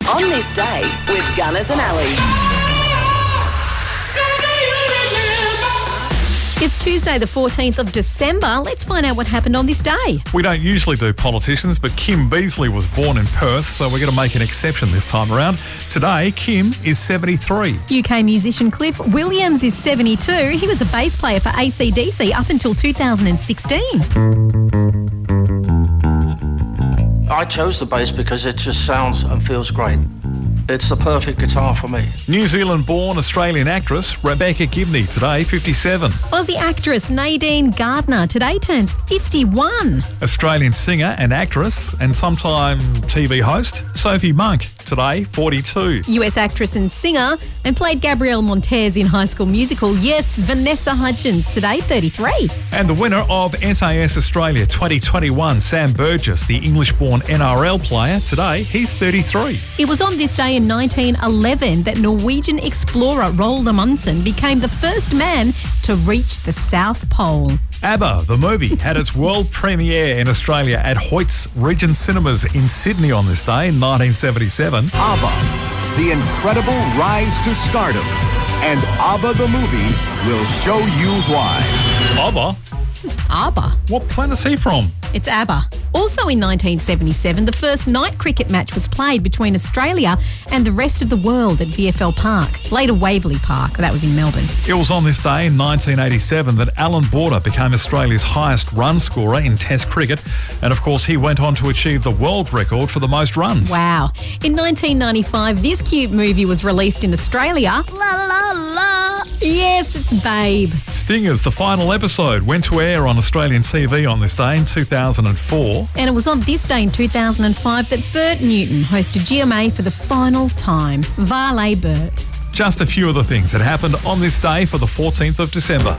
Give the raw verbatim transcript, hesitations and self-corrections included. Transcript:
On this day with Gunners and Ali. It's Tuesday, the fourteenth of December. Let's find out what happened on this day. We don't usually do politicians, but Kim Beazley was born in Perth, so we're going to make an exception this time around. Today, Kim is seventy-three. U K musician Cliff Williams is seventy-two. He was a bass player for A C D C up until two thousand sixteen. I chose the bass because it just sounds and feels great. It's the perfect guitar for me. New Zealand-born Australian actress Rebecca Gibney, today fifty-seven. Aussie actress Nadine Gardner today turns fifty-one. Australian singer and actress and sometime T V host Sophie Monk, today forty-two. U S actress and singer and played Gabrielle Montez in High School Musical. Yes, Vanessa Hudgens, today thirty-three. And the winner of S A S Australia twenty twenty-one, Sam Burgess, the English-born N R L player, today he's thirty-three. It was on this day in nineteen eleven that Norwegian explorer Roald Amundsen became the first man to reach the South Pole. ABBA, the movie, had its world premiere in Australia at Hoyts Regent Cinemas in Sydney on this day in nineteen seventy-seven. ABBA, the incredible rise to stardom. And ABBA the movie will show you why. ABBA? ABBA? What planet's he from? It's ABBA. Also in nineteen seventy-seven, the first night cricket match was played between Australia and the rest of the world at V F L Park, later Waverley Park. That was in Melbourne. It was on this day in nineteen eighty-seven that Alan Border became Australia's highest run scorer in Test cricket. And of course, he went on to achieve the world record for the most runs. Wow. In nineteen ninety-five, this cute movie was released in Australia. La la la. Yes, it's Babe. Stingers, the final episode, went to air on Australian T V on this day in two thousand four. And it was on this day in two thousand five that Bert Newton hosted G M A for the final time. Varley Bert. Just a few of the things that happened on this day for the fourteenth of December.